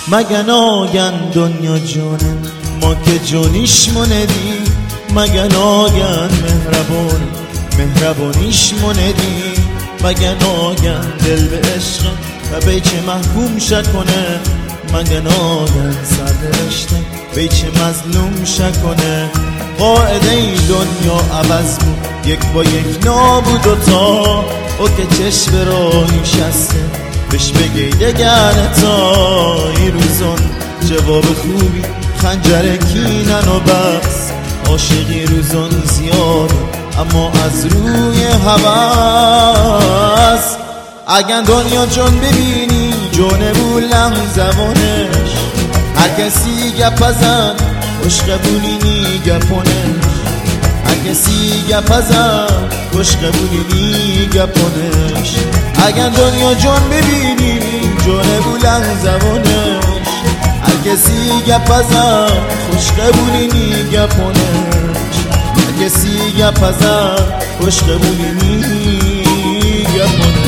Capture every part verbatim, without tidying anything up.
مگه ناگن دنیا جونه ما که جونیش موندی، مگه ناگن مهربان مهربانیش موندی، مگه ناگن دل به عشق و بیچه محکوم شکنه، مگه ناگن سرنوشته بیچه مظلوم شکنه. قاعده ای دنیا عوض بود یک با یک نابود و تا او که چشم راهی شسته بش بگی دگر تا ای روزان جواب خوبی خنجر کینن و بس. عاشقی روزان زیاده اما از روی هوس. اگر دنیا جون ببینی جونه بولم زبانش، هر کسی گپ ازن خوش قبولینی گپانش، هر کسی گپ ازن خوش قبولینی گپانش. اگر دنیا جون ببینی جونه بولم زبانش، هر کسی گپ ازن خوش قبولینی گپانش، هر کسی گپ ازن خوش قبولینی گپانش.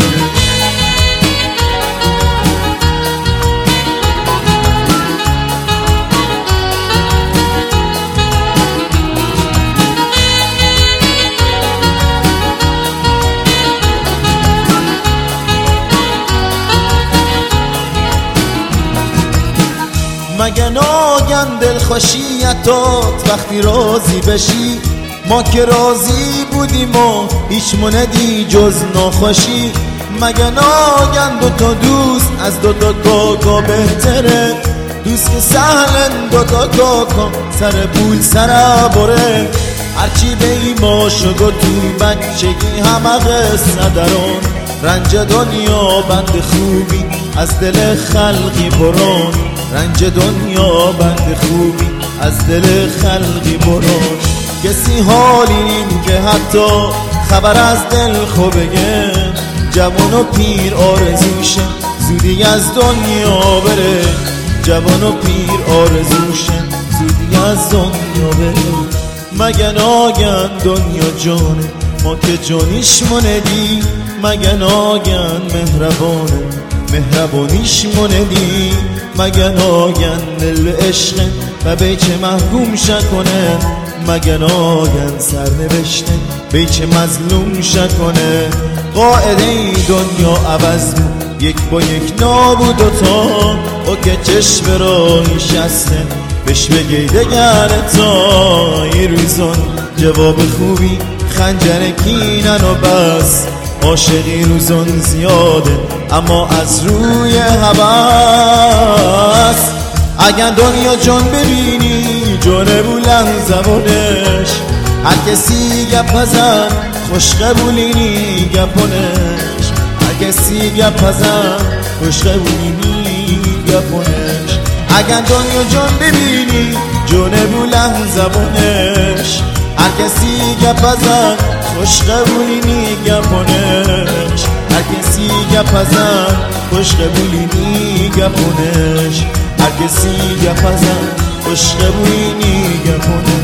مگه ناگن دلخوشیتات وقتی راضی بشی، ما که راضی بودیم و هیچ موندی جز ناخوشی. مگه ناگن دوتا دوست از دوتا کاکا بهتره، دوست که سهلن دوتا کاکا سر پول سر بره. هرچی به ایما شگو توی بچگی همه قصه دران، رنج دنیا بند خوبی از دل خلقی بران، رنج دنیا بند خوبی از دل خلقی بران. کسی حالی نیم که حتی خبر از دل خوبه، جوان و پیر آرزوشه زودی از دنیا بره، جوان و پیر آرزوشه زودی از دنیا بره. مگه ناگن دنیا جانه ما که جانیش موندی، مگه ناگن مهربانه مهربانیش موندی، مگه ناگن دل به عشق و بیچه محکوم شکنه، مگه ناگن سرنوشته بیچه مظلوم شکنه. قاعده ای دنیا عوض بود یک با یک نابود و تا او که چشم راهی شسته بش بگی دگر تا ای روزان جواب خوبی خنجر کینن و بس. عاشقی روزان زیاده اما از روی هوس. اگر دنیا جان ببینی جونه بولن زبانش، هر کسی گپ ازن خوش قبولینی گپانش، هر کسی گپ ازن خوش قبولینی گپانش. اگر دنیا جان ببینی جونه بولن زبانش، هر کسی گپ ازن خوش قبولینی گپانش، هر کسی گپ ازن خوش قبولینی گپانش، هر کسی گپ ازن خوش قبولینی گپانش.